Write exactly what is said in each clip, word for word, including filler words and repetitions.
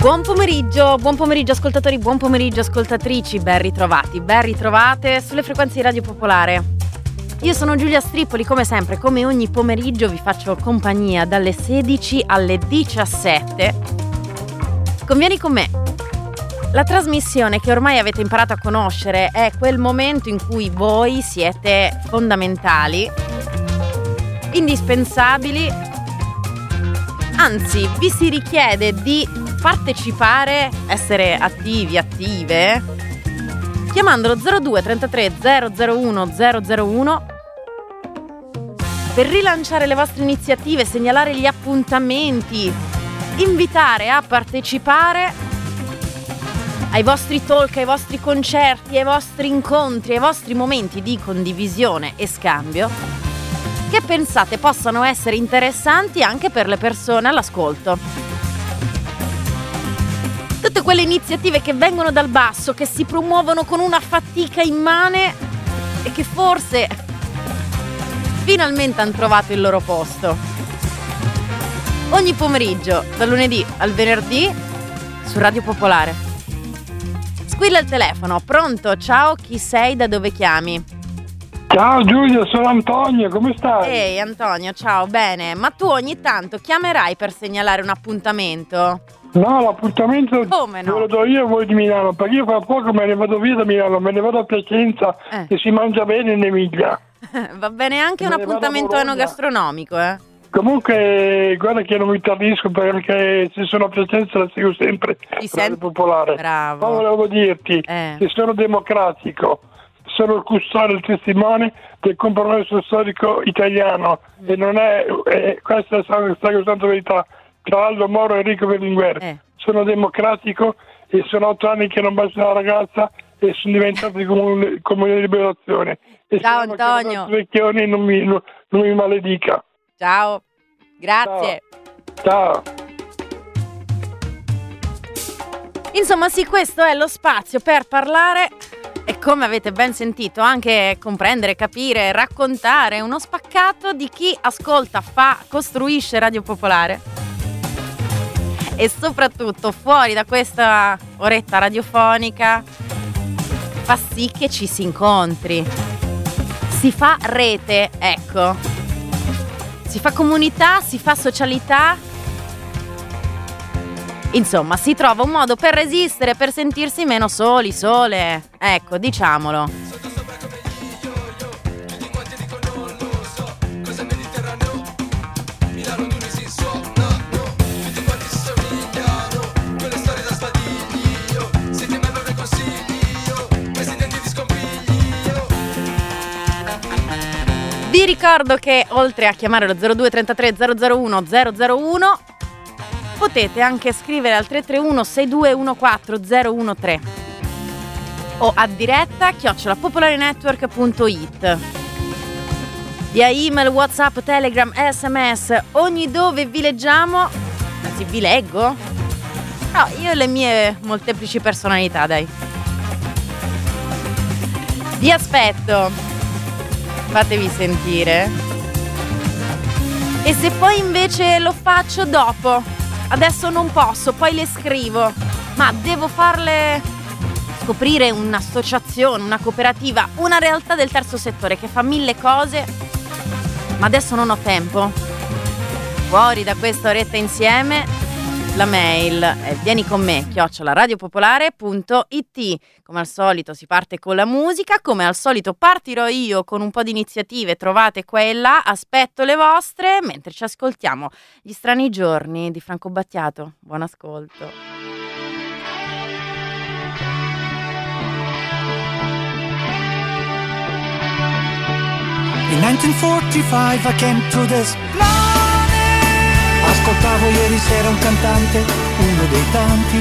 Buon pomeriggio, buon pomeriggio ascoltatori, buon pomeriggio ascoltatrici, ben ritrovati, ben ritrovate sulle frequenze di Radio Popolare. Io sono Giulia Strippoli, come sempre, come ogni pomeriggio vi faccio compagnia dalle sedici alle diciassette. Convieni con me. La trasmissione che ormai avete imparato a conoscere è quel momento in cui voi siete fondamentali, indispensabili, anzi vi si richiede di partecipare, essere attivi, attive, chiamandolo zero due trentatré zero zero uno zero zero uno per rilanciare le vostre iniziative, segnalare gli appuntamenti, invitare a partecipare ai vostri talk, ai vostri concerti, ai vostri incontri, ai vostri momenti di condivisione e scambio che pensate possano essere interessanti anche per le persone all'ascolto. Tutte quelle iniziative che vengono dal basso, che si promuovono con una fatica immane e che forse finalmente hanno trovato il loro posto. Ogni pomeriggio, dal lunedì al venerdì, su Radio Popolare. Squilla il telefono, pronto? Ciao, chi sei? Da dove chiami? Ciao Giulia, sono Antonio, come stai? Ehi Antonio, ciao, bene. Ma tu ogni tanto chiamerai per segnalare un appuntamento? No, l'appuntamento Come no? ve lo do io e voi di Milano, perché io fra poco me ne vado via da Milano, me ne vado a Piacenza Eh. e si mangia bene in Emilia. Va bene anche Me un ne vado a appuntamento Bologna. enogastronomico, eh? Comunque, guarda che non mi tardisco perché se sono a Piacenza la seguo sempre, Ti Radio senti? Popolare. Bravo. Ma volevo dirti Eh. che sono democratico, sono il custode, il testimone del compromesso storico italiano Mm. e non è, è questa è la santa verità, tra Aldo Moro e Enrico Berlinguer. Eh. Sono democratico e sono otto anni che non bacio una ragazza e sono diventato di comune, comune di liberazione. E Ciao, spero che Antonio. il vecchione non mi, non, non mi maledica. Ciao, grazie. Ciao. Insomma sì, questo è lo spazio per parlare e, come avete ben sentito, anche comprendere, capire, raccontare uno spaccato di chi ascolta, fa, costruisce Radio Popolare. E soprattutto fuori da questa oretta radiofonica fa sì che ci si incontri, si fa rete, ecco, si fa comunità, si fa socialità, insomma si trova un modo per resistere, per sentirsi meno soli, sole, ecco, diciamolo. Vi ricordo che oltre a chiamare lo zero due trentatré zero zero uno zero zero uno potete anche scrivere al tre tre uno sei due uno quattro zero uno tre o a diretta chiocciola popolarenetwork punto it, via email, WhatsApp, Telegram, sms, ogni dove vi leggiamo, anzi vi leggo, no, io e le mie molteplici personalità, dai. Vi aspetto. Fatevi sentire. E se poi invece lo faccio dopo, adesso non posso, poi le scrivo, ma devo farle scoprire un'associazione, una cooperativa, una realtà del terzo settore che fa mille cose, ma adesso non ho tempo. Fuori da questa oretta insieme, la mail è vieni con me chiocciola radiopopolare punto it. Come al solito si parte con la musica, come al solito partirò io con un po' di iniziative trovate qua e là, aspetto le vostre mentre ci ascoltiamo Gli strani giorni di Franco Battiato. Buon ascolto. In nineteen forty-five I came to this planet. Ascoltavo ieri sera un cantante, uno dei tanti,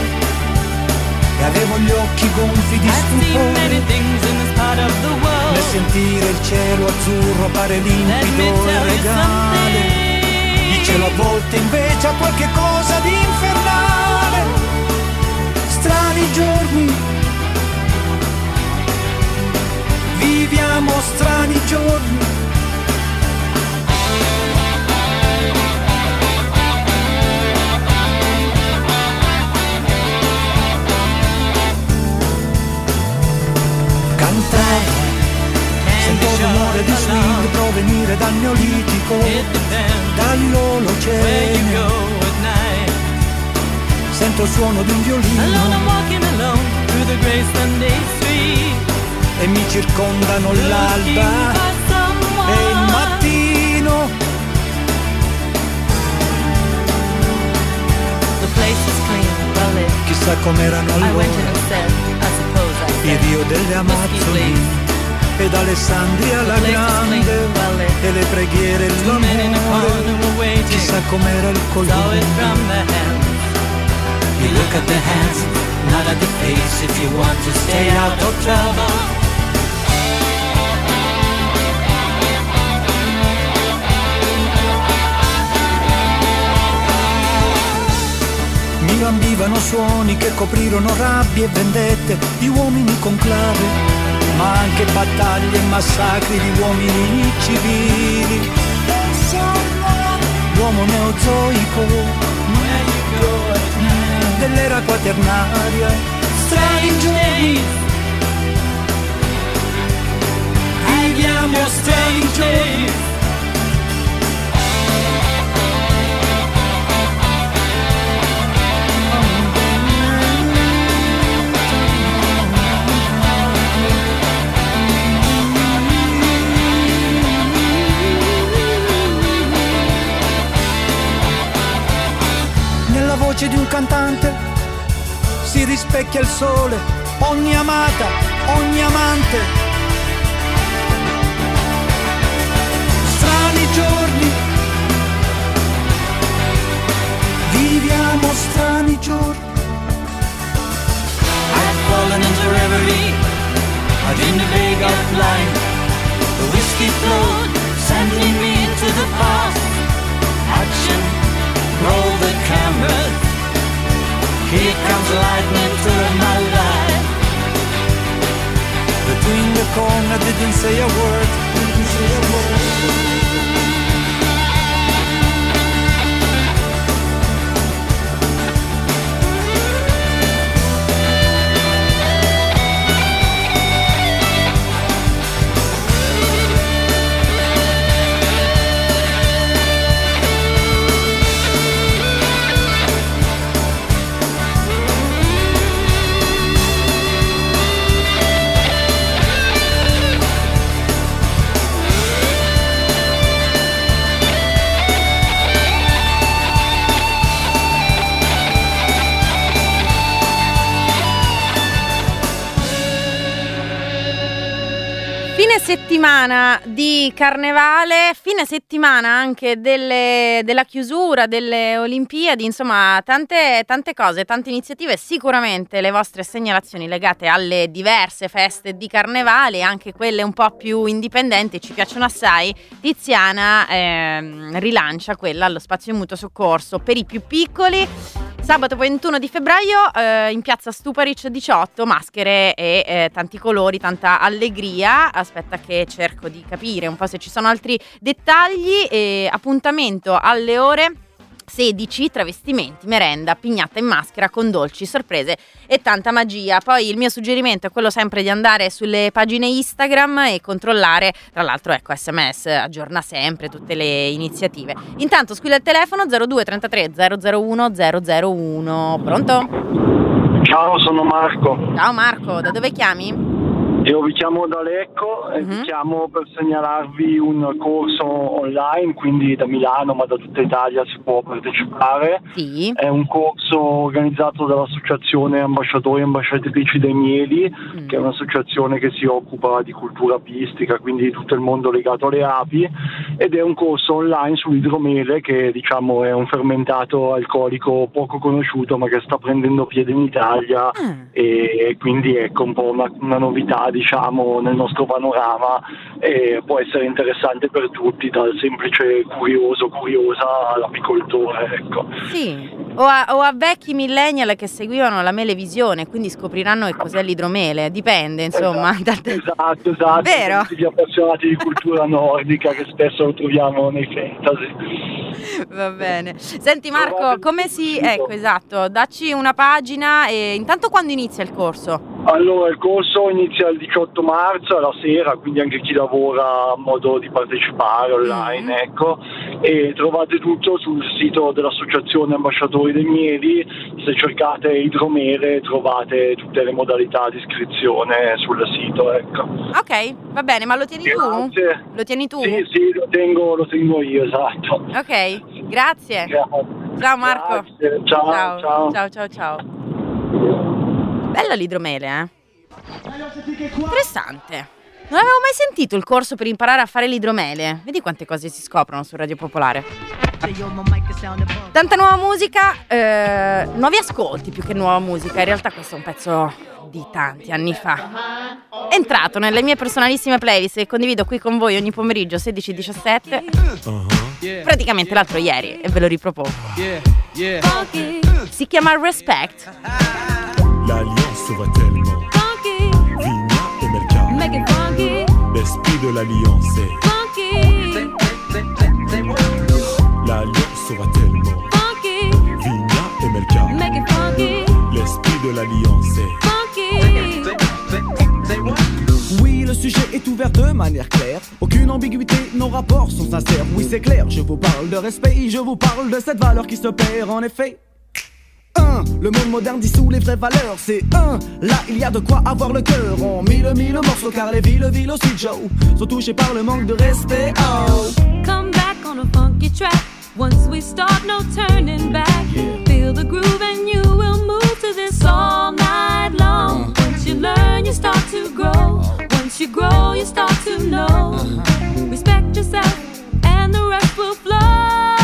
e avevo gli occhi gonfi di stupore nel sentire il cielo azzurro pare limpido e regale. Il cielo a volte invece ha qualche cosa di infernale. Strani giorni, viviamo strani giorni. suono di un violino. Alone I'm walking alone through the grey Sunday street. E mi circondano l'alba e il mattino. The place is clean, well lit. Chissà com'erano I went in allora instead, I suppose I il said. rio delle Amazzoni ed Alessandria la grande e le preghiere e l'amore. Chissà com'era il Saw it colore. from the hands. You look at the hands, not at the face, if you want to stay out of trouble. Mi lambivano suoni che coprirono rabbie e vendette di uomini con clave, ma anche battaglie e massacri di uomini civili. L'uomo neozoico dell'era quaternaria. Strani giorni, viviamo strani giorni. Nella voce di un cantante si rispecchia il sole, ogni amata, ogni amante. Strani giorni, viviamo strani giorni. I'd fallen into reverie, I dreamed a vague outline. The whiskey flowed, sending me into the past. Action, roll the cameras. Here comes lightning to my life. Between the corner, I didn't say a word. Didn't say a word. Fine settimana di carnevale, fine settimana anche delle, della chiusura delle Olimpiadi, insomma tante, tante cose, tante iniziative. Sicuramente le vostre segnalazioni legate alle diverse feste di carnevale, anche quelle un po' più indipendenti, ci piacciono assai. Tiziana ehm, rilancia quella allo Spazio Mutuo Soccorso per i più piccoli. Sabato ventuno di febbraio eh, in piazza Stuparic diciotto, maschere e eh, tanti colori, tanta allegria. Aspetta che cerco di capire un po' se ci sono altri dettagli. E appuntamento alle ore sedici, travestimenti, merenda, pignata in maschera con dolci, sorprese e tanta magia. Poi il mio suggerimento è quello sempre di andare sulle pagine Instagram e controllare, tra l'altro ecco S M S aggiorna sempre tutte le iniziative. Intanto squilla il telefono zero due trentatré zero zero uno zero zero uno. Pronto? Ciao, sono Marco. Ciao Marco, da dove chiami? Io vi chiamo da Lecco e Mhm. vi chiamo per segnalarvi un corso online, quindi da Milano ma da tutta Italia si può partecipare. Sì. È un corso organizzato dall'Associazione Ambasciatori e Ambasciatrici dei Mieli, Mm. che è un'associazione che si occupa di cultura apistica, quindi di tutto il mondo legato alle api, ed è un corso online sull'idromele che diciamo è un fermentato alcolico poco conosciuto ma che sta prendendo piede in Italia Ah. e quindi ecco un po' una, una novità diciamo nel nostro panorama e può essere interessante per tutti, dal semplice curioso curiosa all'apicoltore, ecco. Sì, o a, o a vecchi millennial che seguivano la melevisione, quindi scopriranno che cos'è l'idromele, dipende insomma. Esatto, esatto, esatto. Vero? Tutti gli appassionati di cultura nordica che spesso lo troviamo nei fantasy. Va bene. Senti Marco, Trovate come il si... sito. Ecco, esatto, dacci una pagina e intanto quando inizia il corso? Allora, il corso inizia il diciotto marzo alla sera, quindi anche chi lavora ha modo di partecipare online, Mm. ecco. e trovate tutto sul sito dell'Associazione Ambasciatori dei Mieli. Se cercate idromele trovate tutte le modalità di iscrizione sul sito, ecco. Ok, va bene, ma lo tieni Grazie. tu? Lo tieni tu? Sì, sì, lo tengo, lo tengo io, esatto. Ok, grazie. Grazie. Ciao Marco. Grazie. Ciao, ciao, ciao. ciao, ciao, ciao. Bella l'idromele, eh? Interessante. Non avevo mai sentito il corso per imparare a fare l'idromele. Vedi quante cose si scoprono su Radio Popolare. Tanta nuova musica, eh, nuovi ascolti più che nuova musica. In realtà questo è un pezzo di tanti anni fa. È entrato nelle mie personalissime playlist che condivido qui con voi ogni pomeriggio sedici diciassette. Praticamente l'altro ieri e ve lo ripropongo. Si chiama Respect. L'alliance va tellement Vigna et Mercat l'esprit de l'alliance L'alliance va tellement Vigna et Mercat l'esprit de l'alliance Oui, le sujet est ouvert de manière claire. Aucune ambiguïté, nos rapports sont sincères. Oui, c'est clair, je vous parle de respect, je vous parle de cette valeur qui se perd en effet. Un, le monde moderne dissout les vraies valeurs. C'est un, là il y a de quoi avoir le cœur en mille mille morceaux car les villes, villes aussi Joe sont touchées par le manque de respect. Oh. Come back on a funky track. Once we start, no turning back. Yeah. Feel the groove and you will move to this all night long. Uh. Once you learn, you start to grow. Once you grow, you start to know. Uh-huh. Respect yourself and the rest will flow.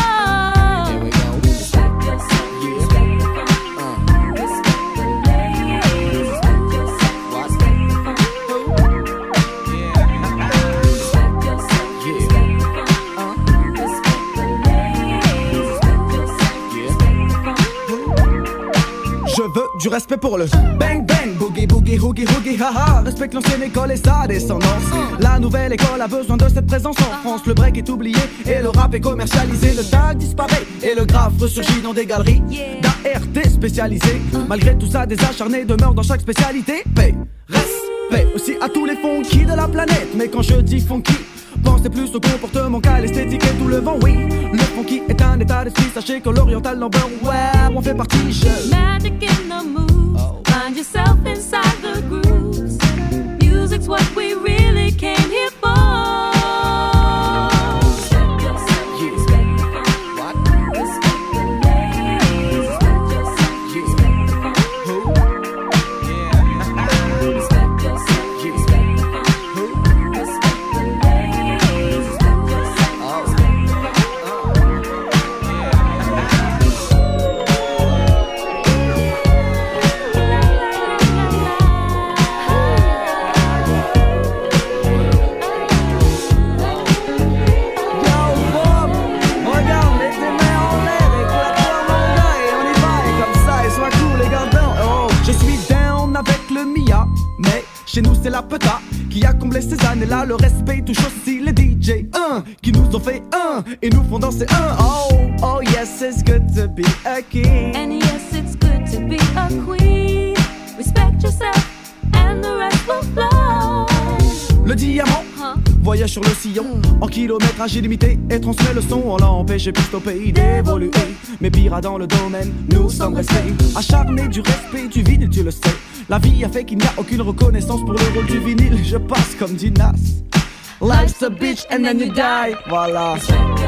Je veux du respect pour le bang bang, boogie boogie hoogie hoogie haha. Respecte l'ancienne école et sa descendance. La nouvelle école a besoin de cette présence en France. Le break est oublié et le rap est commercialisé. Le tag disparaît et le graphe ressurgit dans des galeries d'A R T spécialisées. Malgré tout ça, des acharnés demeurent dans chaque spécialité. Paix, respect aussi à tous les funky de la planète. Mais quand je dis funky, pensez plus au comportement qu'à l'esthétique et tout le vent, oui. Le funky est un état d'esprit, sachez que l'oriental number, ouais, on fait partie, je... Magic in the moves, oh. Find yourself inside the grooves. Music's what we really came here for. Respect yourself, yeah. Respect the fun. What? Respect the ladies. Respect yourself, yeah. Respect the fun. Who? Yeah. Respect yourself, yeah. Respect the fun. Who? Respect the ladies. Respect yourself, oh. Respect the fun. Chez nous c'est la peta qui a comblé ces années-là. Le respect touche aussi les D J un qui nous ont fait un et nous font danser un. Oh, oh yes, it's good to be a king. And yes, it's good to be a queen. Respect yourself and the rest will flow. Le diamant huh? Voyage sur le sillon mm. En kilométrage illimité et transmet le son. On l'a empêché plus au pays d'évoluer. Mais pire dans le domaine, nous sommes restés acharnés du respect du vinyle, tu le sais. La vie a fait qu'il n'y a aucune reconnaissance pour le rôle du vinyle. Je passe comme dit Nas. Life's a bitch and then you die. Voilà.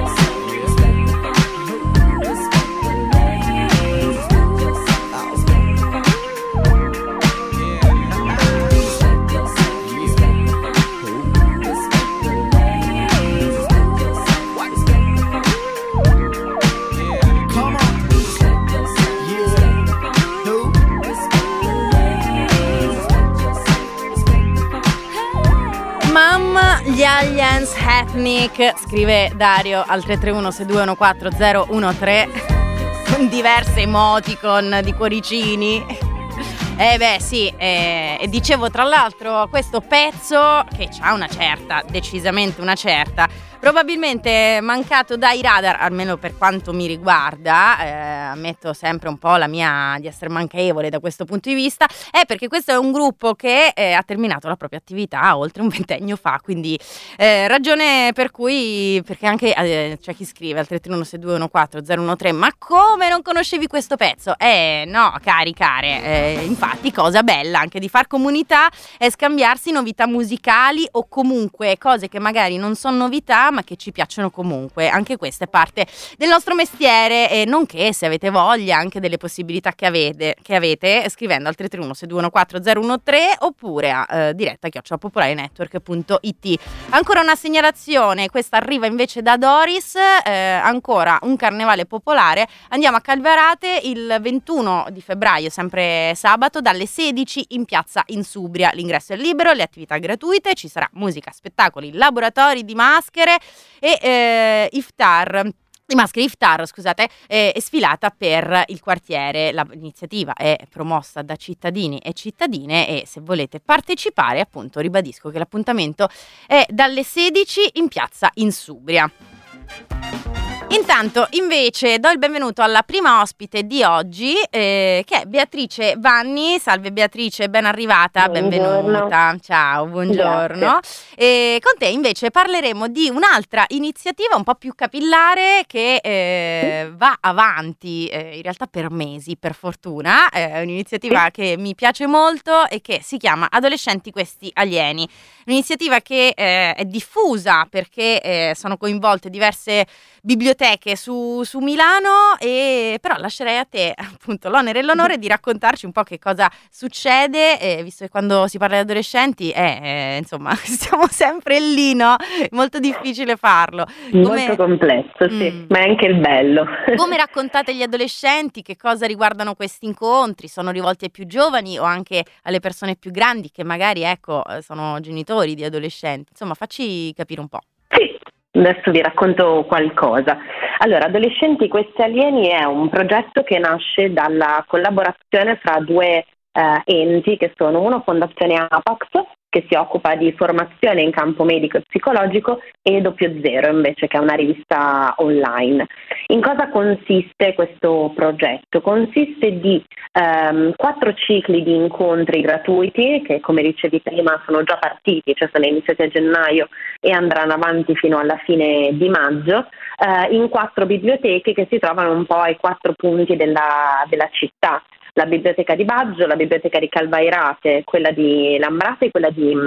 Gli aliens ethnic, scrive Dario al tre tre uno sei due uno quattro zero uno tre con diverse emoticon di cuoricini. Eh beh sì, eh, e dicevo tra l'altro questo pezzo che c'ha una certa, decisamente una certa, probabilmente mancato dai radar, almeno per quanto mi riguarda, eh, ammetto sempre un po' la mia di essere manchevole da questo punto di vista, è perché questo è un gruppo che eh, ha terminato la propria attività oltre un ventennio fa, quindi eh, ragione per cui, perché anche eh, c'è chi scrive al tre tre uno sei due uno quattro zero uno tre, ma come non conoscevi questo pezzo? Eh no, cari care, eh, infatti cosa bella anche di far comunità è scambiarsi novità musicali o comunque cose che magari non sono novità ma che ci piacciono comunque. Anche questa è parte del nostro mestiere, e nonché, se avete voglia, anche delle possibilità che avete, che avete scrivendo al tre tre uno sei due uno quattro zero uno tre oppure a eh, diretta chiocciola popolare network punto it. Ancora una segnalazione, questa arriva invece da Doris, eh, ancora un carnevale popolare. Andiamo a Calvarate il ventuno di febbraio, sempre sabato, dalle sedici in piazza Insubria. L'ingresso è libero, le attività gratuite, ci sarà musica, spettacoli, laboratori di maschere e eh, iftar. Di maschere iftar, scusate, è sfilata per il quartiere. L'iniziativa è promossa da cittadini e cittadine e se volete partecipare, appunto, ribadisco che l'appuntamento è dalle sedici in piazza Insubria. Intanto invece do il benvenuto alla prima ospite di oggi, eh, che è Beatrice Vanni. Salve Beatrice, ben arrivata, buongiorno. Benvenuta. Ciao, buongiorno. E con te invece parleremo di un'altra iniziativa un po' più capillare che eh, va avanti eh, in realtà per mesi, per fortuna. È un'iniziativa che mi piace molto e che si chiama Adolescenti Questi Alieni. Un'iniziativa che eh, è diffusa perché eh, sono coinvolte diverse biblioteche su, su Milano, e però lascerei a te appunto l'onere e l'onore di raccontarci un po' che cosa succede, eh, visto che quando si parla di adolescenti eh, eh, insomma stiamo sempre lì, no? È molto difficile farlo. Come... Molto complesso, sì, mm. ma è anche il bello. Come raccontate gli adolescenti? Che cosa riguardano questi incontri? Sono rivolti ai più giovani o anche alle persone più grandi che magari, ecco, sono genitori di adolescenti? Insomma, facci capire un po'. Sì. Adesso vi racconto qualcosa. Allora, Adolescenti Questi Alieni è un progetto che nasce dalla collaborazione fra due eh, enti che sono uno Fondazione Apax, che si occupa di formazione in campo medico e psicologico, e Doppio Zero invece, che è una rivista online. In cosa consiste questo progetto? Consiste di ehm, quattro cicli di incontri gratuiti che, come dicevi prima, sono già partiti, cioè sono iniziati a gennaio e andranno avanti fino alla fine di maggio, eh, in quattro biblioteche che si trovano un po' ai quattro punti della, della città. La biblioteca di Baggio, la biblioteca di Calvairate, quella di Lambrate e quella di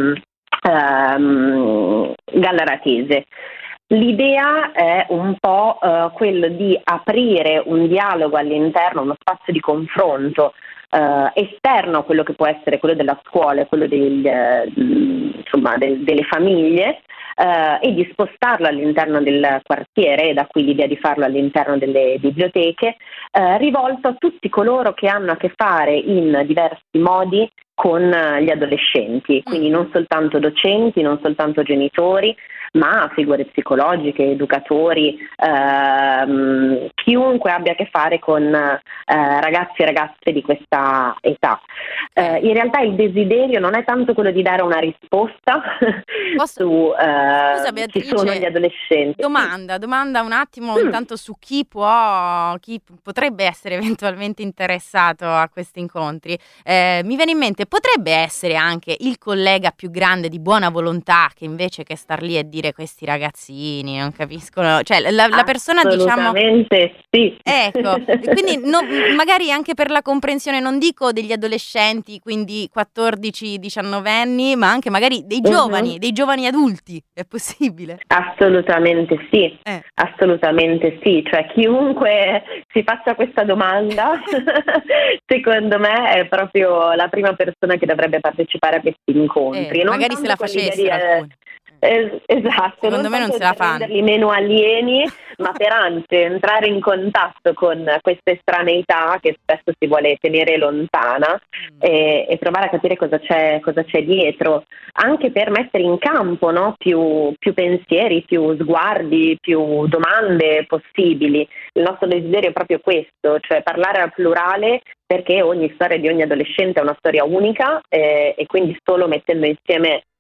um, Gallaratese. L'idea è un po' uh, quello di aprire un dialogo all'interno, uno spazio di confronto uh, esterno a quello che può essere quello della scuola, quello del, uh, insomma, del, delle famiglie, Uh, e di spostarlo all'interno del quartiere, e da qui l'idea di farlo all'interno delle biblioteche, uh, rivolto a tutti coloro che hanno a che fare in diversi modi con uh, gli adolescenti, quindi non soltanto docenti, non soltanto genitori, ma figure psicologiche, educatori, ehm, chiunque abbia a che fare con eh, ragazzi e ragazze di questa età. Eh, in realtà il desiderio non è tanto quello di dare una risposta Posso... su eh, Scusa, Beatrice, chi sono gli adolescenti. Domanda, domanda un attimo mm. intanto su chi può, chi potrebbe essere eventualmente interessato a questi incontri. Eh, mi viene in mente, potrebbe essere anche il collega più grande di buona volontà che invece che star lì e dire questi ragazzini non capiscono, cioè la, la persona, diciamo, assolutamente sì, ecco, quindi no, magari anche per la comprensione, non dico degli adolescenti, quindi quattordici diciannove anni, ma anche magari dei giovani, uh-huh. dei giovani adulti, è possibile? Assolutamente sì, eh. assolutamente sì, cioè chiunque si faccia questa domanda secondo me è proprio la prima persona che dovrebbe partecipare a questi incontri. Eh, magari se la facessero alcuni. Eh, esatto, secondo non me non se la fanno, renderli meno alieni, ma per anzi entrare in contatto con questa estraneità che spesso si vuole tenere lontana mm. e, e provare a capire cosa c'è, cosa c'è dietro, anche per mettere in campo, no, più, più pensieri, più sguardi, più domande possibili. Il nostro desiderio è proprio questo, cioè parlare al plurale, perché ogni storia di ogni adolescente è una storia unica eh, e quindi solo mettendo insieme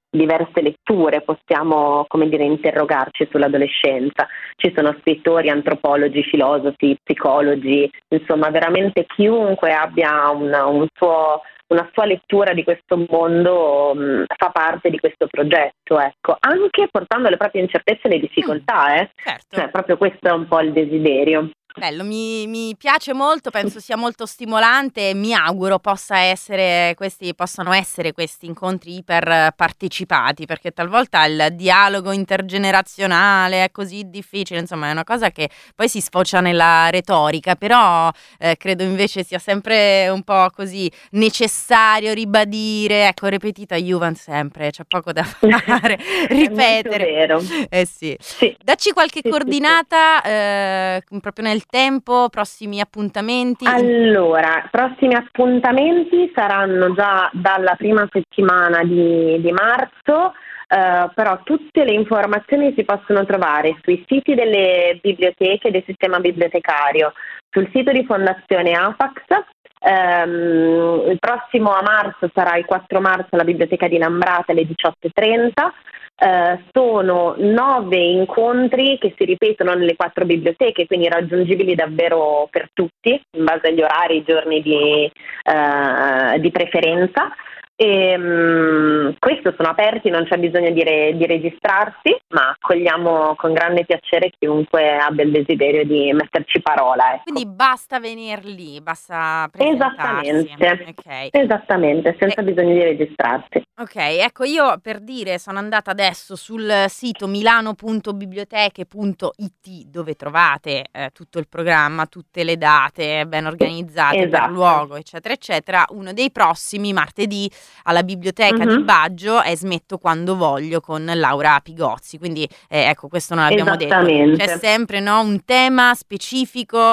diverse letture possiamo, come dire, interrogarci sull'adolescenza. Ci sono scrittori, antropologi, filosofi, psicologi, insomma veramente chiunque abbia una, un suo, una sua lettura di questo mondo mh, fa parte di questo progetto, ecco, anche portando le proprie incertezze e le difficoltà, eh? Certo. Cioè, proprio questo è un po' il desiderio. Bello, mi, mi piace molto, penso sia molto stimolante e mi auguro possa essere questi, possano essere questi incontri iper partecipati, perché talvolta il dialogo intergenerazionale è così difficile, insomma è una cosa che poi si sfocia nella retorica, però eh, credo invece sia sempre un po' così necessario ribadire, ecco, repetita Juvan sempre, c'è poco da fare, ripetere. È vero. Eh sì. Sì. Dacci qualche Sì, coordinata sì, sì. Eh, proprio nel tempo, prossimi appuntamenti? Allora, prossimi appuntamenti saranno già dalla prima settimana di, di marzo, eh, però tutte le informazioni si possono trovare sui siti delle biblioteche del sistema bibliotecario, sul sito di Fondazione Apax. Um, il prossimo a marzo sarà il quattro marzo alla Biblioteca di Lambrate alle diciotto e trenta. Uh, sono nove incontri che si ripetono nelle quattro biblioteche, quindi raggiungibili davvero per tutti in base agli orari, i giorni di, uh, di preferenza. E, um, questo sono aperti, non c'è bisogno di, re, di registrarsi, ma accogliamo con grande piacere chiunque abbia il desiderio di metterci parola. Ecco. Quindi basta venir lì, basta presentarsi. Esattamente, okay. Esattamente, senza e- bisogno di registrarsi. Ok, ecco, io per dire sono andata adesso sul sito milano punto biblioteche punto it dove trovate eh, tutto il programma, tutte le date ben organizzate, Esatto. per luogo, eccetera, eccetera. Uno dei prossimi, martedì, alla biblioteca Mhm. di Baggio è Smetto quando voglio con Laura Pigozzi, quindi eh, ecco, questo non l'abbiamo detto, Esattamente. c'è sempre, no, un tema specifico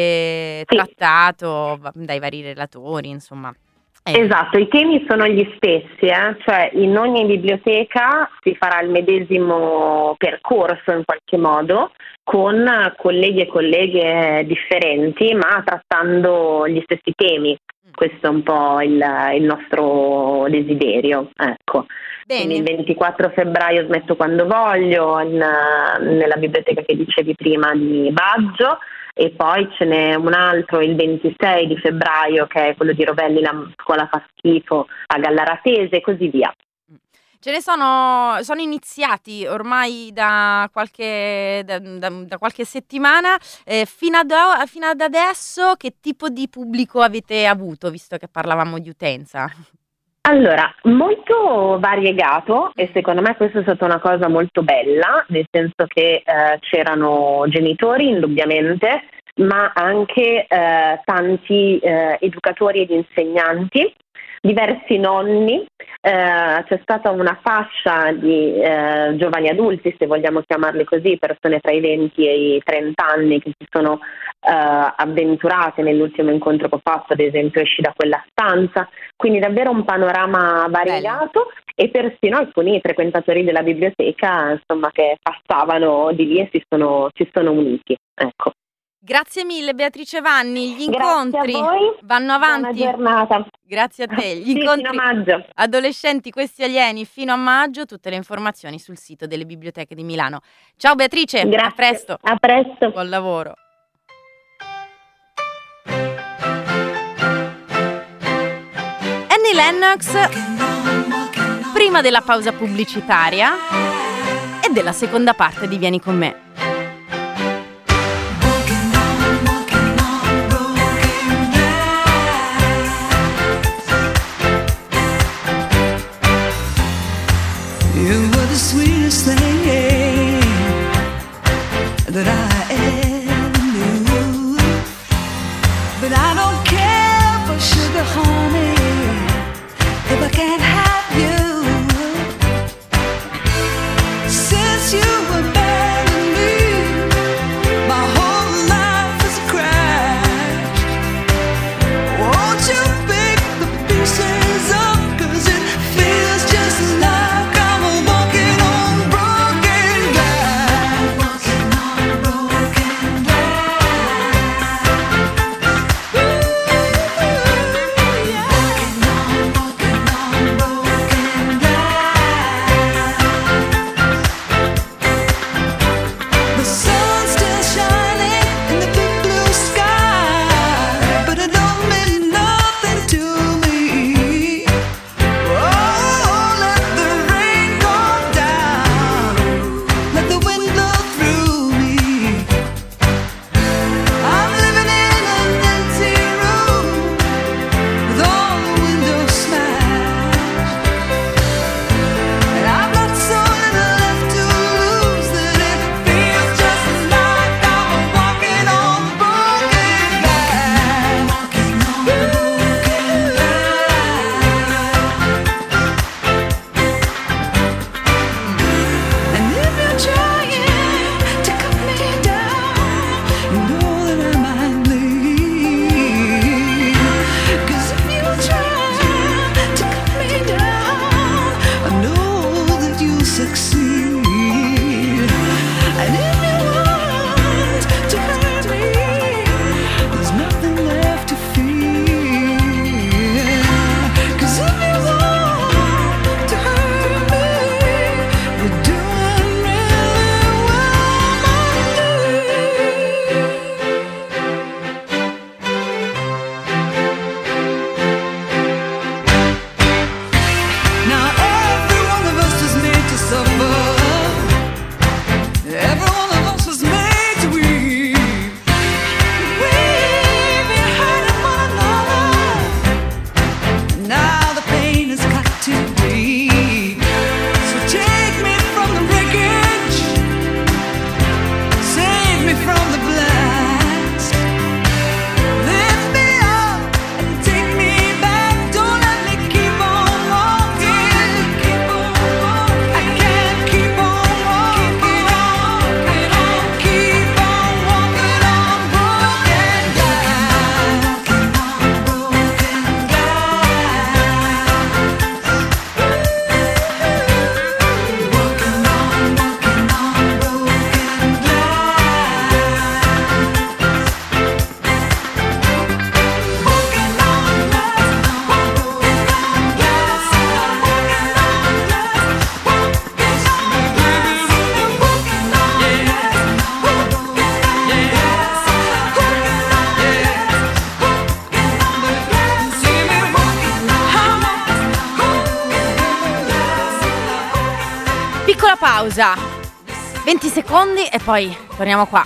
eh, Sì. trattato va- dai vari relatori, insomma. Eh, Esatto, i temi sono gli stessi, eh? Cioè in ogni biblioteca si farà il medesimo percorso in qualche modo con colleghi e colleghe differenti, ma trattando gli stessi temi. Questo è un po' il, il nostro desiderio, ecco. Quindi il Bene, ventiquattro febbraio Smetto quando voglio in, nella biblioteca che dicevi prima di Baggio, e poi ce n'è un altro il ventisei di febbraio che è quello di Rovelli, la scuola fa schifo, a Gallaratese e così via. ce ne sono, sono iniziati ormai da qualche, da, da- da qualche settimana. Eh, fino, ad, o- fino ad adesso che tipo di pubblico avete avuto, visto che parlavamo di utenza? Allora, molto variegato, e secondo me questa è stata una cosa molto bella, nel senso che eh, c'erano genitori indubbiamente, ma anche eh, tanti eh, educatori ed insegnanti, diversi nonni, eh, c'è stata una fascia di eh, giovani adulti, se vogliamo chiamarli così, persone tra i venti e i trenta anni che si sono eh, avventurate nell'ultimo incontro che ho fatto, ad esempio Esci da quella stanza, quindi davvero un panorama variegato. E persino alcuni frequentatori della biblioteca, insomma, che passavano di lì e si sono, si sono uniti, ecco. Grazie mille Beatrice Vanni, gli Grazie incontri a voi, vanno avanti. buona giornata. Grazie a te. Gli Sì, incontri fino a maggio. adolescenti questi alieni fino a maggio, tutte le informazioni sul sito delle biblioteche di Milano. Ciao Beatrice, Grazie. a presto. A presto. Buon lavoro. Annie Lennox, prima della pausa pubblicitaria e della seconda parte di Vieni con me. You were the sweetest thing that I ever knew. But I don't care for sugar, honey, if I can't have you. Since you abandoned me, pausa, venti secondi e poi torniamo qua.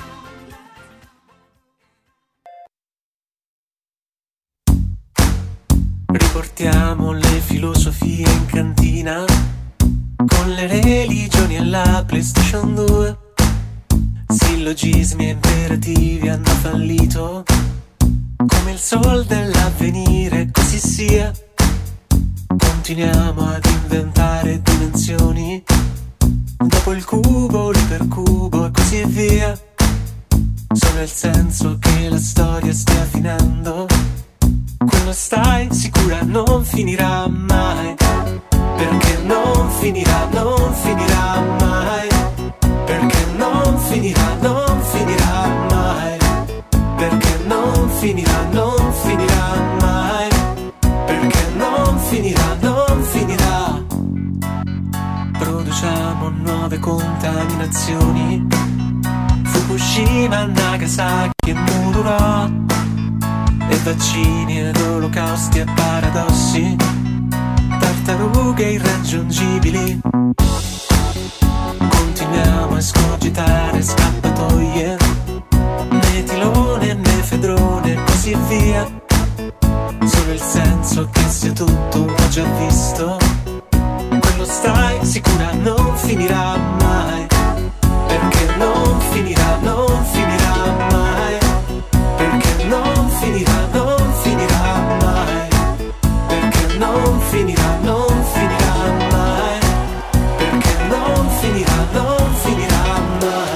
Riportiamo le filosofie in cantina, con le religioni e la PlayStation due. Sillogismi e imperativi hanno fallito, come il sol dell'avvenire, così sia. Continuiamo ad inventare dimensioni, dopo il cubo, l'ipercubo e così via. Solo il senso che la storia stia finendo, quello stai sicura non finirà mai, perché non finirà, non finirà mai, perché non finirà, non finirà mai, perché non finirà, non finirà mai, perché non finirà, non finirà. Produciamo nuove contaminazioni, Fukushima, Nagasaki e Mururò, e vaccini ed olocausti e paradossi, tartarughe irraggiungibili. Continuiamo a escogitare scappatoie, metilone, nefedrone e così via. Solo il senso che sia tutto un po' già visto, quello stai sicura non finirà mai, perché non finirà, non finirà mai, perché non finirà, non finirà mai, perché non finirà, non finirà mai, perché non finirà, non finirà mai.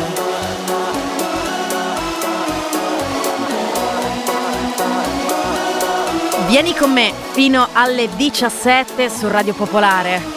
Vieni con me fino alle diciassette su Radio Popolare.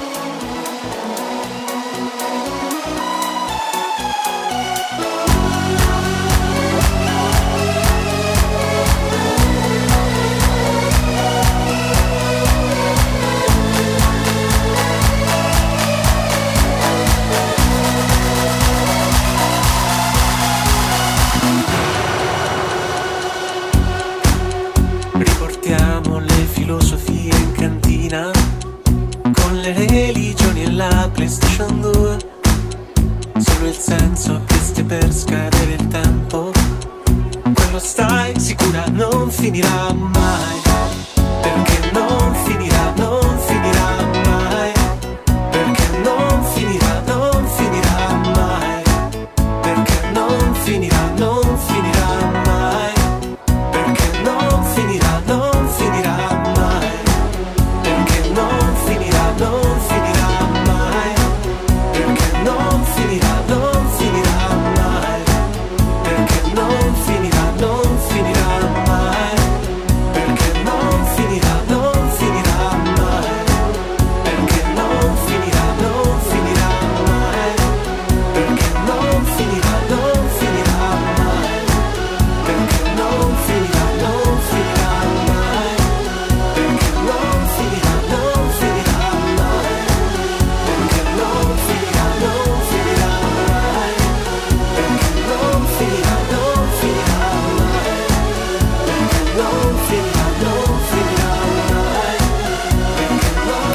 Riportiamo le filosofie in cantina, con le religioni e la PlayStation due. Solo il senso che stia per scadere il tempo, quello stai sicura non finirà mai, perché non finirà, non finirà mai, perché non finirà, non finirà mai, perché non finirà, non finirà mai, perché non finirà, non finirà mai, perché non finirà, non finirà mai, perché non finirà, non finirà mai, perché non finirà, non finirà mai, perché non finirà, non finirà mai, perché non finirà, non finirà mai, perché non finirà, non finirà mai, perché non finirà, non finirà mai, perché non finirà, non finirà mai, perché non finirà, non finirà mai, perché non finirà, non finirà mai, perché non finirà, non finirà mai, perché non.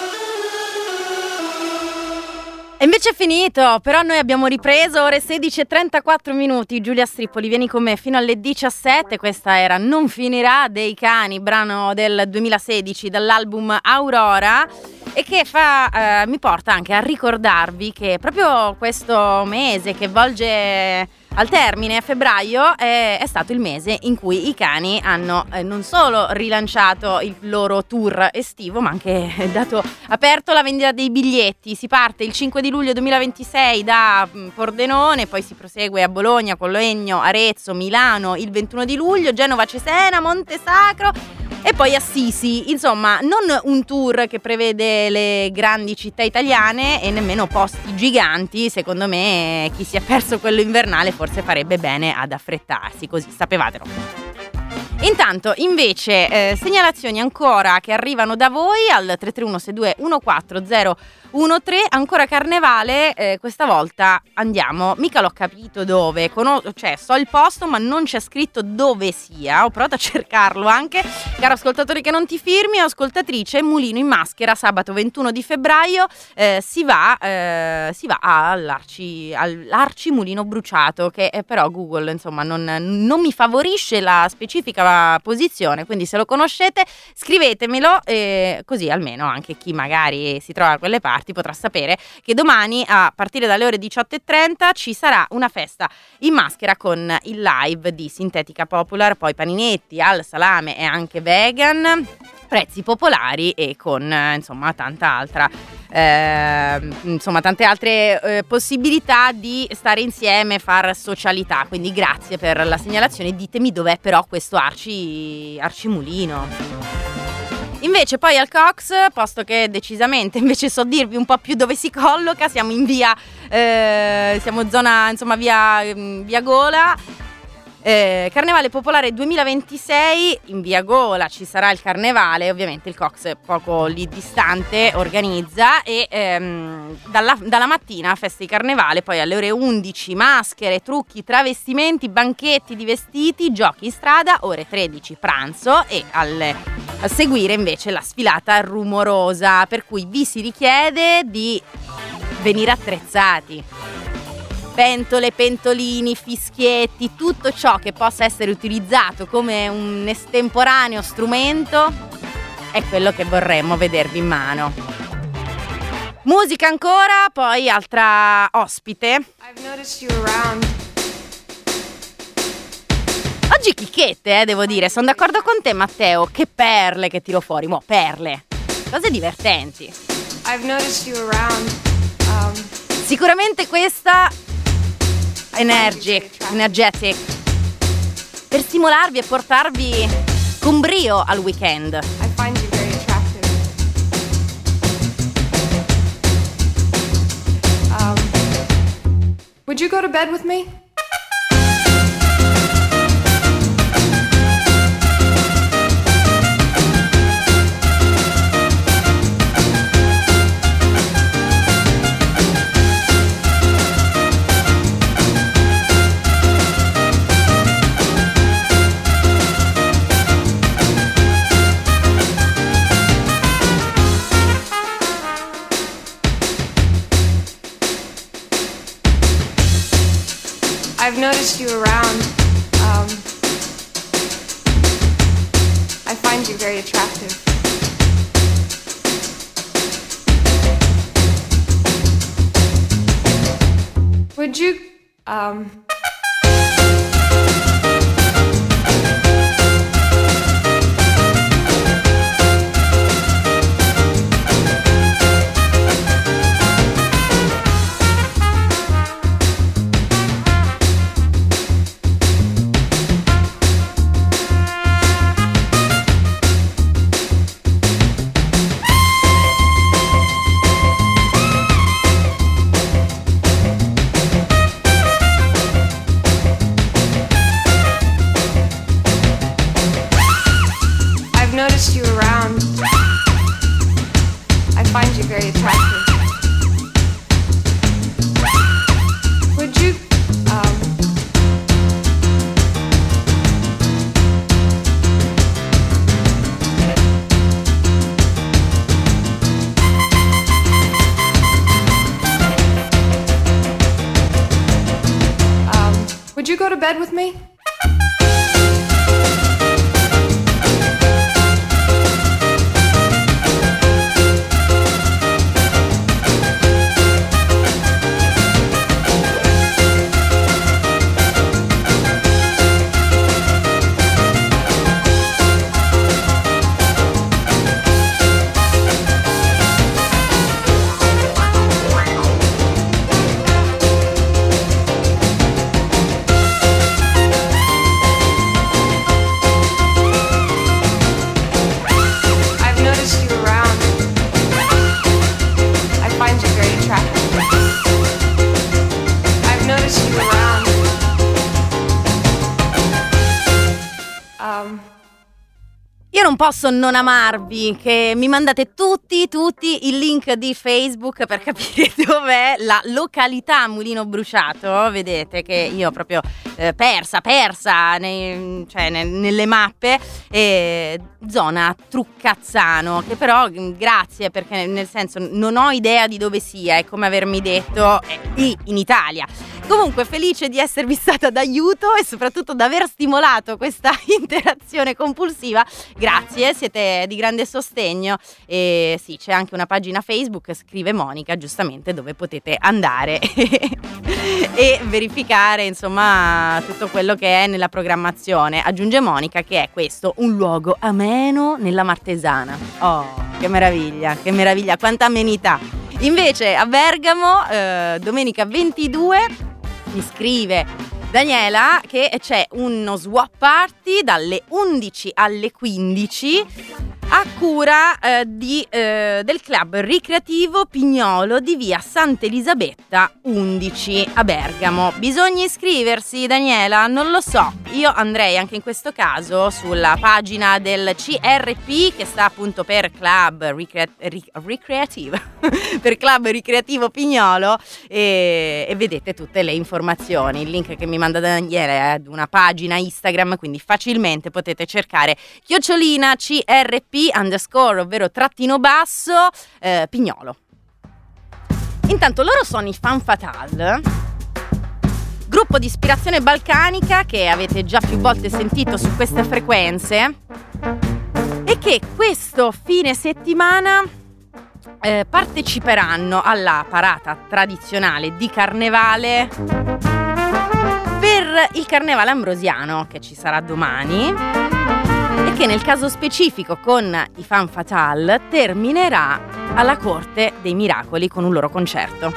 E invece è finito, però noi abbiamo ripreso, ore sedici e trentaquattro minuti. Giulia Strippoli, vieni con me fino alle diciassette. Questa era Non finirà dei Cani, brano del duemilasedici dall'album Aurora, e che fa, eh, mi porta anche a ricordarvi che proprio questo mese che volge al termine, a febbraio, è, è stato il mese in cui i Cani hanno eh, non solo rilanciato il loro tour estivo, ma anche dato aperto la vendita dei biglietti. Si parte il cinque di luglio duemilaventisei da mh, Pordenone, poi si prosegue a Bologna, Collegno, Arezzo, Milano il ventuno di luglio, Genova, Cesena, Montesacro e poi Assisi. Insomma, non un tour che prevede le grandi città italiane e nemmeno posti giganti. Secondo me chi si è perso quello invernale forse farebbe bene ad affrettarsi, così sapevatelo. Intanto invece eh, segnalazioni ancora che arrivano da voi al tre tre uno sei due uno quattro zero uno tre, ancora carnevale, eh, questa volta andiamo, mica l'ho capito dove, conos- cioè so il posto ma non c'è scritto dove sia, ho provato a cercarlo anche, caro ascoltatore che non ti firmi o ascoltatrice, Mulino in Maschera, sabato ventuno di febbraio, eh, si va eh, si va all'Arci, all'Arci Mulino Bruciato, che eh, però Google insomma non, non mi favorisce la specifica posizione, quindi se lo conoscete scrivetemelo, eh, così almeno anche chi magari si trova a quelle parti potrà sapere che domani a partire dalle ore diciotto e trenta ci sarà una festa in Maschera con il live di Sintetica Popular, poi paninetti al salame e anche vegan, prezzi popolari e con eh, insomma tanta altra eh, insomma tante altre eh, possibilità di stare insieme, far socialità, quindi grazie per la segnalazione. Ditemi dov'è però questo Arci Arcimulino. Invece poi al Cox, posto che decisamente invece so dirvi un po' più dove si colloca, siamo in via eh, siamo zona insomma via, via Gola. Eh, Carnevale Popolare duemilaventisei, in via Gola ci sarà il carnevale, ovviamente il Cox poco lì distante organizza e ehm, dalla, dalla mattina festa di carnevale, poi alle ore undici maschere, trucchi, travestimenti, banchetti di vestiti, giochi in strada, ore tredici pranzo e alle, a seguire invece la sfilata rumorosa, per cui vi si richiede di venire attrezzati. Pentole, pentolini, fischietti, tutto ciò che possa essere utilizzato come un estemporaneo strumento è quello che vorremmo vedervi in mano. Musica ancora, poi altra ospite. I've noticed you around. Oggi chicchette, eh, devo dire, sono d'accordo con te Matteo, che perle che tiro fuori, mo perle, cose divertenti. I've noticed you around. Um, Sicuramente questa Energic, energetic, per stimolarvi e portarvi con brio al weekend. I find you very attractive. Um, would you go to bed with me? I've noticed you around. Um, I find you very attractive. Would you, um... you around. I find you very attractive. Would you, um... um, would you go to bed with me? Um... Io non posso non amarvi, che mi mandate tutti, tutti il link di Facebook per capire dov'è la località Mulino Bruciato. Vedete che io proprio eh, persa, persa nei, cioè, ne, nelle mappe, eh, zona Truccazzano, che però grazie, perché nel senso non ho idea di dove sia, è come avermi detto è lì in Italia. Comunque felice di esservi stata d'aiuto e soprattutto di aver stimolato questa interazione compulsiva. Grazie, siete di grande sostegno. E sì, c'è anche una pagina Facebook, scrive Monica, giustamente, dove potete andare e verificare insomma tutto quello che è nella programmazione. Aggiunge Monica che è questo un luogo ameno nella Martesana. Oh, che meraviglia, che meraviglia, quanta amenità. Invece a Bergamo eh, domenica ventidue mi scrive Daniela che c'è uno swap party dalle undici alle quindici a cura eh, di, eh, del club ricreativo Pignolo di via Sant'Elisabetta undici a Bergamo. Bisogna iscriversi, Daniela? Non lo so, io andrei anche in questo caso sulla pagina del C R P, che sta appunto per Club Ricre- Ric- Ricreativo per Club Ricreativo Pignolo, e, e vedete tutte le informazioni. Il link che mi manda Daniela è ad una pagina Instagram, quindi facilmente potete cercare chiocciolina C R P underscore, ovvero trattino basso eh, Pignolo. Intanto loro sono i Fan Fatale, gruppo di ispirazione balcanica che avete già più volte sentito su queste frequenze e che questo fine settimana eh, parteciperanno alla parata tradizionale di carnevale per il carnevale ambrosiano che ci sarà domani, e che nel caso specifico con i Fan Fatale terminerà alla Corte dei Miracoli con un loro concerto.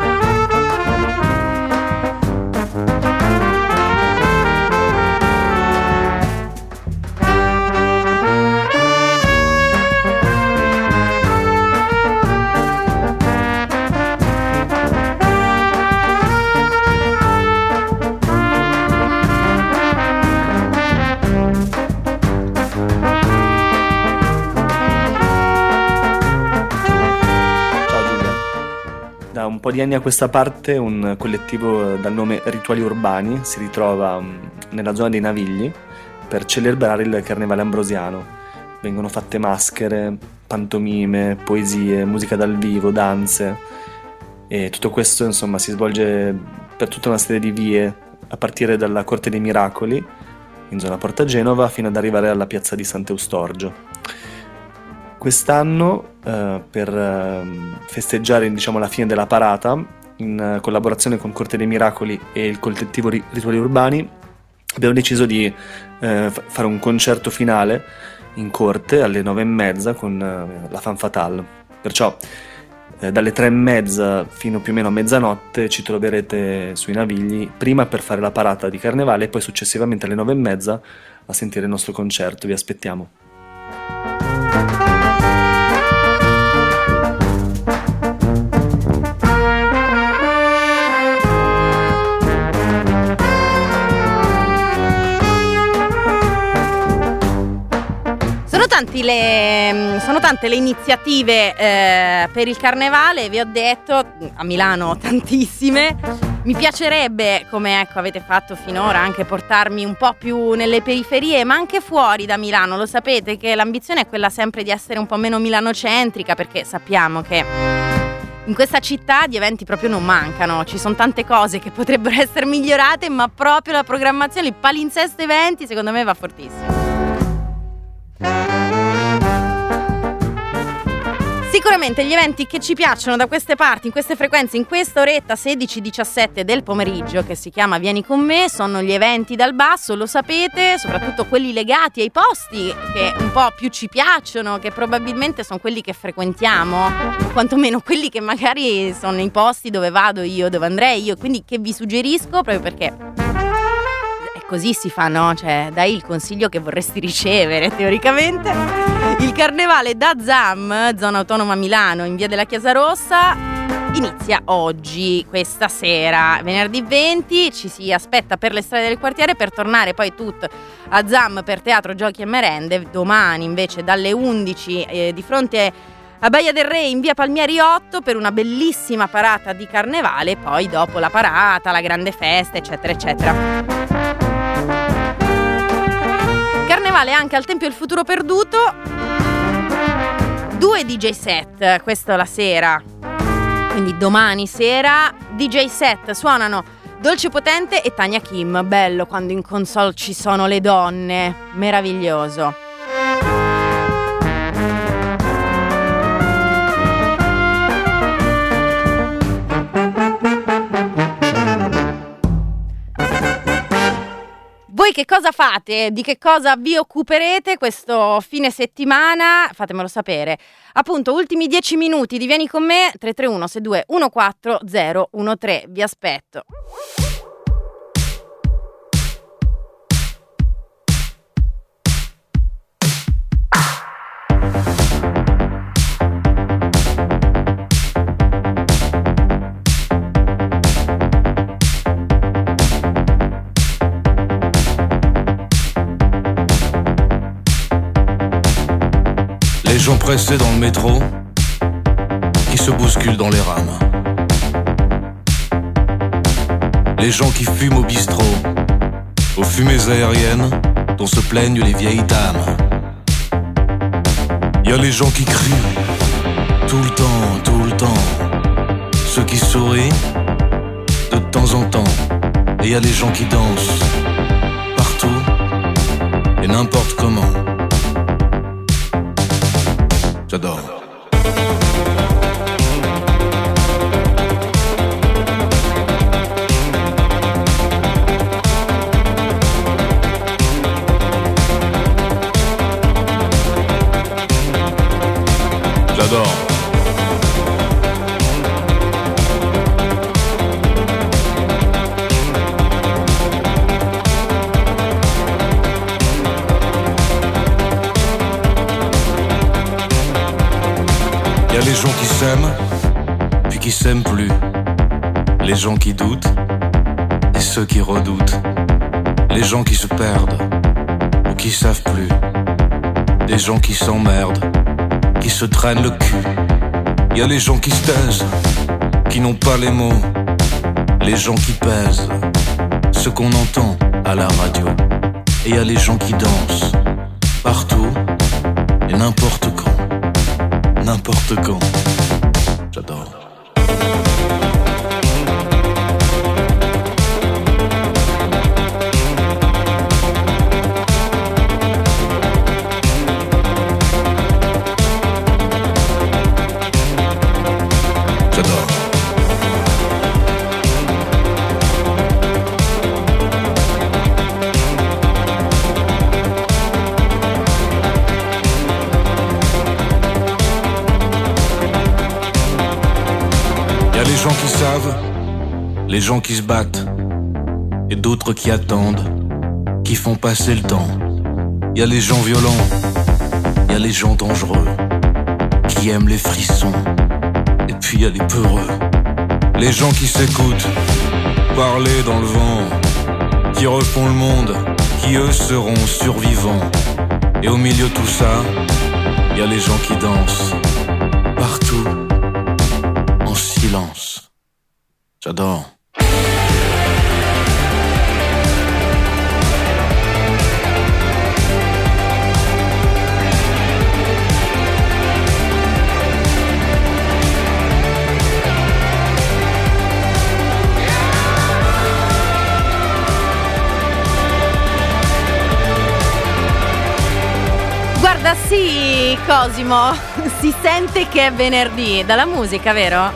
Da un po' di anni a questa parte un collettivo dal nome Rituali Urbani si ritrova nella zona dei Navigli per celebrare il carnevale ambrosiano. Vengono fatte maschere, pantomime, poesie, musica dal vivo, danze, e tutto questo insomma si svolge per tutta una serie di vie, a partire dalla Corte dei Miracoli in zona Porta Genova fino ad arrivare alla piazza di Sant'Eustorgio. Quest'anno, eh, per eh, festeggiare diciamo, la fine della parata, in eh, collaborazione con Corte dei Miracoli e il collettivo Rituali Urbani, abbiamo deciso di eh, fare un concerto finale in corte alle nove e mezza con eh, la Fan Fatale. Perciò eh, dalle tre e mezza fino più o meno a mezzanotte ci troverete sui Navigli, prima per fare la parata di carnevale e poi successivamente alle nove e mezza a sentire il nostro concerto. Vi aspettiamo. Le, sono tante le iniziative eh, per il carnevale, vi ho detto, a Milano tantissime. Mi piacerebbe, come ecco avete fatto finora, anche portarmi un po' più nelle periferie, ma anche fuori da Milano. Lo sapete che l'ambizione è quella sempre di essere un po' meno milanocentrica, perché sappiamo che in questa città di eventi proprio non mancano. Ci sono tante cose che potrebbero essere migliorate, ma proprio la programmazione, il palinsesto eventi, secondo me va fortissimo. Sicuramente gli eventi che ci piacciono da queste parti, in queste frequenze, in questa oretta sedici diciassette del pomeriggio che si chiama Vieni con me, sono gli eventi dal basso, lo sapete, soprattutto quelli legati ai posti che un po' più ci piacciono, che probabilmente sono quelli che frequentiamo, quantomeno quelli che magari sono i posti dove vado io, dove andrei io, quindi che vi suggerisco proprio perché così si fa, no? Cioè, dai il consiglio che vorresti ricevere, teoricamente. Il carnevale da Zam, zona autonoma Milano, in via della Chiesa Rossa, inizia oggi, questa sera, venerdì venti, ci si aspetta per le strade del quartiere per tornare poi tutto a Zam per teatro, giochi e merende. Domani invece dalle undici eh, di fronte a Baia del Re in via Palmieri otto per una bellissima parata di carnevale, poi dopo la parata, la grande festa, eccetera eccetera. Carnevale anche al Tempio del Futuro Perduto, due D J set, questo la sera, quindi domani sera D J set, suonano Dolce Potente e Tania Kim. Bello quando in console ci sono le donne, meraviglioso. Voi che cosa fate? Di che cosa vi occuperete questo fine settimana? Fatemelo sapere. Appunto, ultimi dieci minuti di Vieni con me, tre tre uno sei due uno quattro zero uno tre. Vi aspetto. Les gens pressés dans le métro, qui se bousculent dans les rames. Les gens qui fument au bistrot, aux fumées aériennes dont se plaignent les vieilles dames. Y a les gens qui crient, tout le temps, tout le temps. Ceux qui sourient, de temps en temps. Et y a les gens qui dansent, partout, et n'importe comment. J'adore. J'adore. Y a les gens qui s'aiment, puis qui s'aiment plus. Les gens qui doutent, et ceux qui redoutent. Les gens qui se perdent, ou qui savent plus. Des gens qui s'emmerdent, qui se traînent le cul. Y a les gens qui se taisent, qui n'ont pas les mots. Les gens qui pèsent, ce qu'on entend à la radio. Et y a les gens qui dansent, partout, et n'importe quand. N'importe quand. J'adore. J'adore. Les gens qui savent, les gens qui se battent, et d'autres qui attendent, qui font passer le temps. Y a les gens violents, y a les gens dangereux, qui aiment les frissons, et puis y a les peureux. Les gens qui s'écoutent, parler dans le vent, qui refont le monde, qui eux seront survivants. Et au milieu de tout ça, y a les gens qui dansent, partout, en silence. J'adore. Guarda, sì, Cosimo, si sente che è venerdì dalla musica, vero?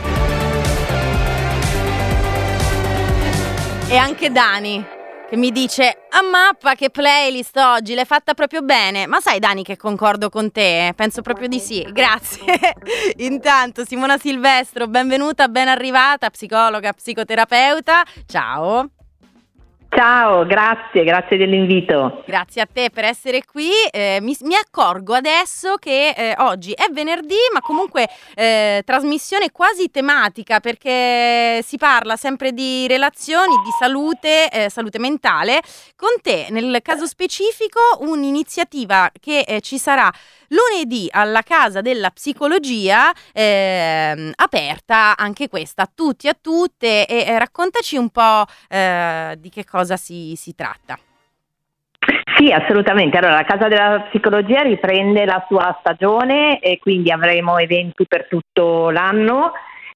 E anche Dani che mi dice: a mappa che playlist oggi, l'hai fatta proprio bene. Ma sai, Dani, che concordo con te? Penso proprio di sì, grazie. Intanto Simona Silvestro, benvenuta, ben arrivata, psicologa, psicoterapeuta. Ciao. Ciao, grazie, grazie dell'invito. Grazie a te per essere qui. Eh, mi, mi accorgo adesso che eh, oggi è venerdì, ma comunque eh, trasmissione quasi tematica, perché si parla sempre di relazioni, di salute, eh, salute mentale. Con te, nel caso specifico, un'iniziativa che eh, ci sarà lunedì alla Casa della Psicologia, eh, aperta anche questa a tutti e a tutte, e eh, raccontaci un po' eh, di che cosa si, si tratta. Sì, assolutamente. Allora, la Casa della Psicologia riprende la sua stagione e quindi avremo eventi per tutto l'anno.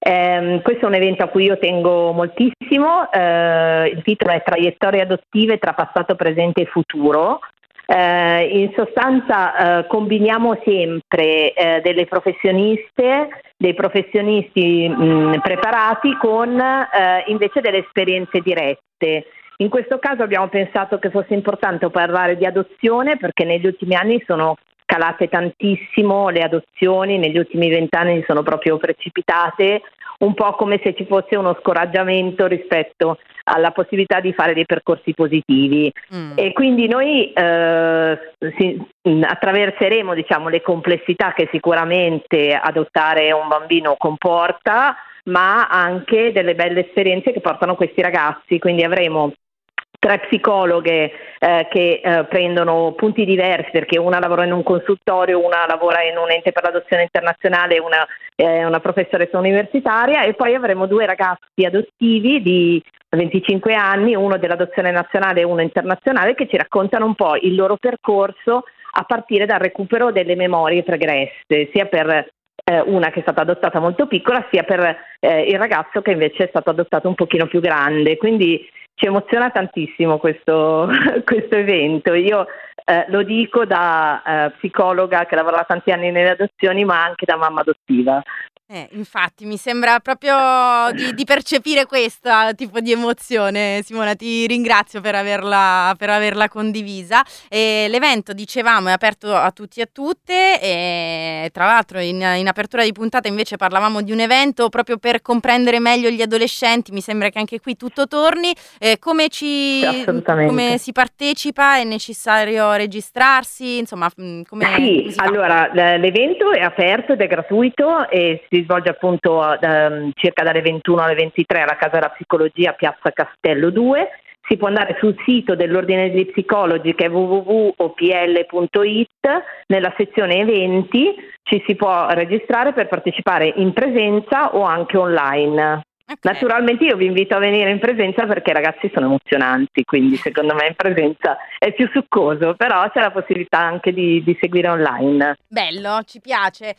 Eh, questo è un evento a cui io tengo moltissimo, eh, il titolo è Traiettorie adottive tra passato, presente e futuro. Eh, in sostanza eh, combiniamo sempre eh, delle professioniste, dei professionisti mh, preparati con eh, invece delle esperienze dirette. In questo caso abbiamo pensato che fosse importante parlare di adozione, perché negli ultimi anni sono calate tantissimo le adozioni, negli ultimi vent'anni sono proprio precipitate, un po' come se ci fosse uno scoraggiamento rispetto alla possibilità di fare dei percorsi positivi. Mm. E quindi noi eh, si, attraverseremo, diciamo, le complessità che sicuramente adottare un bambino comporta, ma anche delle belle esperienze che portano questi ragazzi. Quindi avremo tre psicologhe eh, che eh, prendono punti diversi, perché una lavora in un consultorio, una lavora in un ente per l'adozione internazionale, una è una professoressa universitaria, e poi avremo due ragazzi adottivi di venticinque anni, uno dell'adozione nazionale e uno internazionale, che ci raccontano un po' il loro percorso a partire dal recupero delle memorie pregresse, sia per eh, una che è stata adottata molto piccola, sia per eh, il ragazzo che invece è stato adottato un pochino più grande. Quindi ci emoziona tantissimo questo, questo evento. Io eh, lo dico da eh, psicologa che lavora tanti anni nelle adozioni, ma anche da mamma adottiva. Eh, infatti mi sembra proprio di, di percepire questo tipo di emozione. Simona, ti ringrazio per averla, per averla condivisa. E l'evento, dicevamo, è aperto a tutti e a tutte, e tra l'altro in, in apertura di puntata invece parlavamo di un evento proprio per comprendere meglio gli adolescenti. Mi sembra che anche qui tutto torni. Eh, come, ci, come si partecipa? È necessario registrarsi? Insomma, come, sì, come si allora fa? L'evento è aperto ed è gratuito e si svolge appunto um, circa dalle ventuno alle ventitré alla Casa della Psicologia, Piazza Castello due. Si può andare sul sito dell'Ordine degli Psicologi, che è w w w punto o p l punto i t, nella sezione eventi ci si può registrare per partecipare in presenza o anche online. Okay. Naturalmente io vi invito a venire in presenza perché i ragazzi sono emozionanti, quindi secondo me in presenza è più succoso, però c'è la possibilità anche di, di seguire online. Bello, ci piace.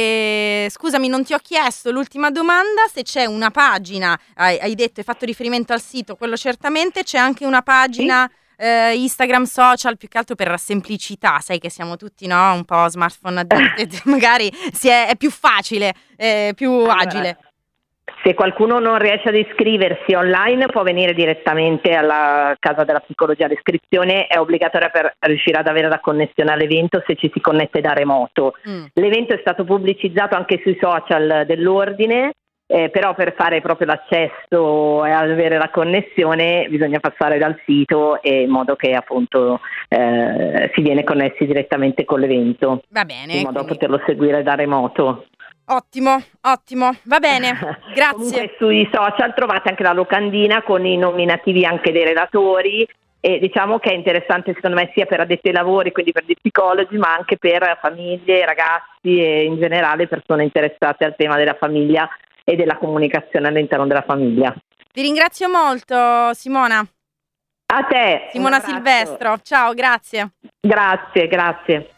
E, scusami, non ti ho chiesto l'ultima domanda, se c'è una pagina, hai, hai detto, hai fatto riferimento al sito, quello certamente, c'è anche una pagina... Sì? Uh, Instagram, social, più che altro per la semplicità, sai che siamo tutti, no, un po' smartphone addicted, magari si è, è più facile, è più allora, agile. Se qualcuno non riesce ad iscriversi online può venire direttamente alla Casa della Psicologia. L'iscrizione è obbligatoria per riuscire ad avere la connessione all'evento se ci si connette da remoto. Mm. L'evento è stato pubblicizzato anche sui social dell'ordine, Eh, però per fare proprio l'accesso e avere la connessione bisogna passare dal sito, e in modo che appunto eh, si viene connessi direttamente con l'evento. Va bene. In modo quindi... da poterlo seguire da remoto. Ottimo, ottimo, va bene, grazie. Comunque sui social trovate anche la locandina con i nominativi anche dei relatori, e diciamo che è interessante secondo me sia per addetti ai lavori, quindi per gli psicologi, ma anche per famiglie, ragazzi e in generale persone interessate al tema della famiglia e della comunicazione all'interno della famiglia. Ti ringrazio molto, Simona. A te. Simona Silvestro, ciao, grazie. Grazie, grazie.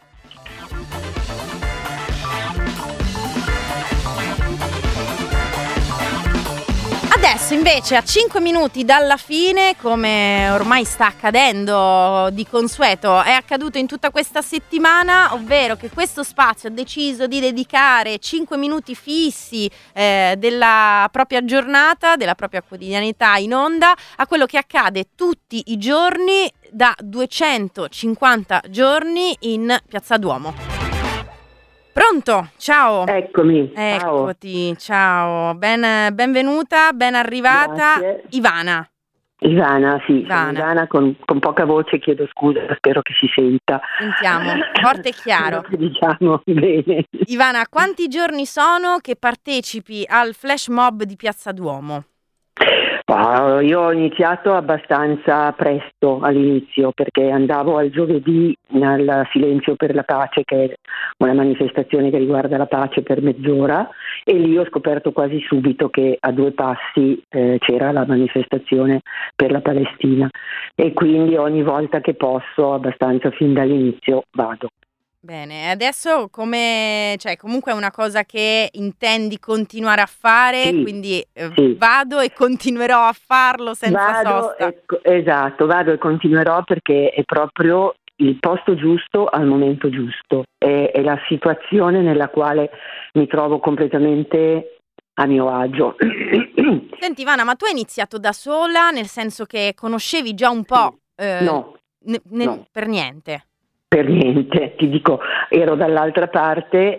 Adesso invece a cinque minuti dalla fine, come ormai sta accadendo di consueto, è accaduto in tutta questa settimana, ovvero che questo spazio ha deciso di dedicare cinque minuti fissi eh, della propria giornata, della propria quotidianità in onda, a quello che accade tutti i giorni da duecentocinquanta giorni in Piazza Duomo. Pronto? Ciao. Eccomi. Eccoti, ciao. ciao. Ben, benvenuta, ben arrivata. Grazie. Ivana. Ivana, sì, Ivana, Ivana con, con poca voce, chiedo scusa, spero che si senta. Sentiamo, forte e chiaro. Diciamo bene. Ivana, quanti giorni sono che partecipi al flash mob di Piazza Duomo? Wow, io ho iniziato abbastanza presto all'inizio perché andavo al giovedì al Silenzio per la Pace, che è una manifestazione che riguarda la pace per mezz'ora, e lì ho scoperto quasi subito che a due passi eh, c'era la manifestazione per la Palestina, e quindi ogni volta che posso, abbastanza fin dall'inizio, vado. Bene, adesso come, cioè comunque è una cosa che intendi continuare a fare, Sì, quindi eh, sì. vado e continuerò a farlo senza Vado sosta. e, esatto, vado e continuerò perché è proprio il posto giusto al momento giusto, è, è la situazione nella quale mi trovo completamente a mio agio. Senti Ivana, ma tu hai iniziato da sola, nel senso che conoscevi già un po'? Eh, No, ne- ne- no. Per niente. Per niente, ti dico, ero dall'altra parte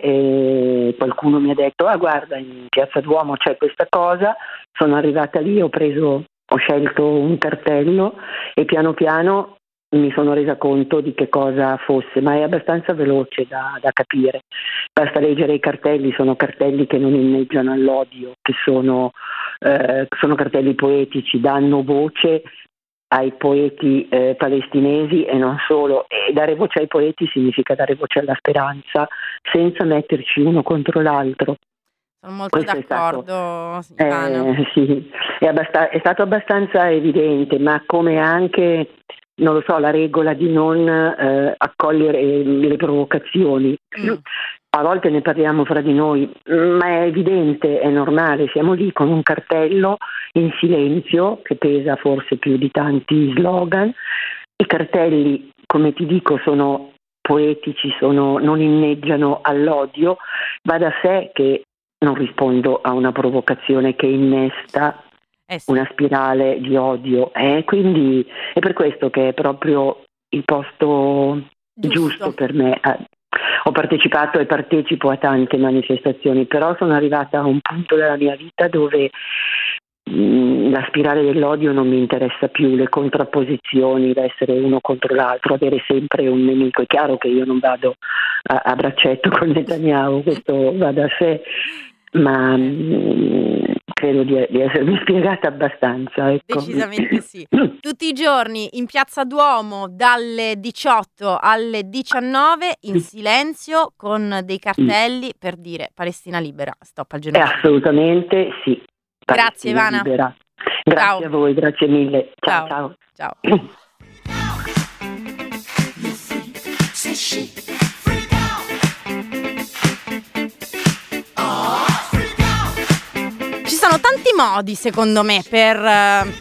e qualcuno mi ha detto: ah, guarda, in Piazza Duomo c'è questa cosa. Sono arrivata lì, ho preso, ho scelto un cartello e piano piano mi sono resa conto di che cosa fosse, ma è abbastanza veloce da, da capire. Basta leggere i cartelli, sono cartelli che non inneggiano all'odio, che sono, eh, sono cartelli poetici, danno voce ai poeti eh, palestinesi e non solo, e dare voce ai poeti significa dare voce alla speranza senza metterci uno contro l'altro. Sono molto Questo è d'accordo, stato, Ivana. eh, sì, è, abbast- è stato abbastanza evidente, ma come anche, non lo so, la regola di non eh, accogliere le provocazioni. Mm. A volte ne parliamo fra di noi, ma è evidente, è normale, siamo lì con un cartello in silenzio che pesa forse più di tanti slogan. I cartelli, come ti dico, sono poetici, sono, non inneggiano all'odio. Va da sé che non rispondo a una provocazione che innesta Eh sì. una spirale di odio, eh? Quindi è per questo che è proprio il posto Giusto. giusto per me. Ho partecipato e partecipo a tante manifestazioni, però sono arrivata a un punto della mia vita dove mh, la spirale dell'odio non mi interessa più, le contrapposizioni, l'essere uno contro l'altro, avere sempre un nemico. È chiaro che io non vado a, a braccetto con Netanyahu, questo va da sé, ma mh, credo di, di essermi spiegata abbastanza. Ecco. Decisamente sì. Tutti i giorni in Piazza Duomo dalle diciotto alle diciannove in silenzio con dei cartelli per dire Palestina libera, stop al Eh, genocidio. assolutamente sì. Grazie, Palestina Ivana. libera. Grazie Ciao. a voi, grazie mille. Ciao, Ciao. ciao. Ciao. Ci sono tanti modi, secondo me, per eh,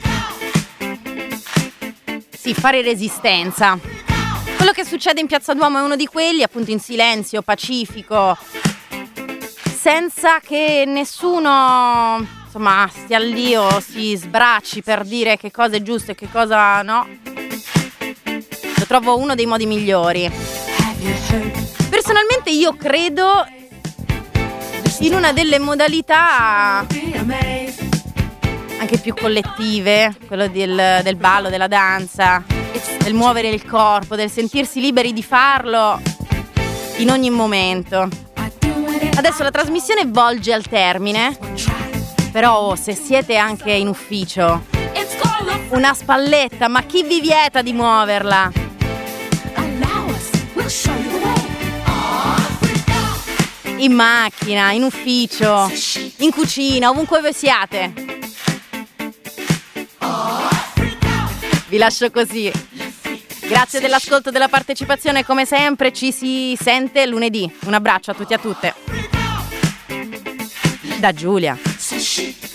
sì, fare resistenza. Quello che succede in Piazza Duomo è uno di quelli, appunto in silenzio, pacifico, senza che nessuno, insomma, stia lì o si sbracci per dire che cosa è giusto e che cosa no. Lo trovo uno dei modi migliori. Personalmente io credo in una delle modalità anche più collettive, quello del, del ballo, della danza, del muovere il corpo, del sentirsi liberi di farlo in ogni momento. Adesso la trasmissione volge al termine, però se siete anche in ufficio, una spalletta, ma chi vi vieta di muoverla? In macchina, in ufficio, in cucina, ovunque voi siate. Vi lascio così. Grazie dell'ascolto e della partecipazione, come sempre ci si sente lunedì. Un abbraccio a tutti e a tutte. Da Giulia.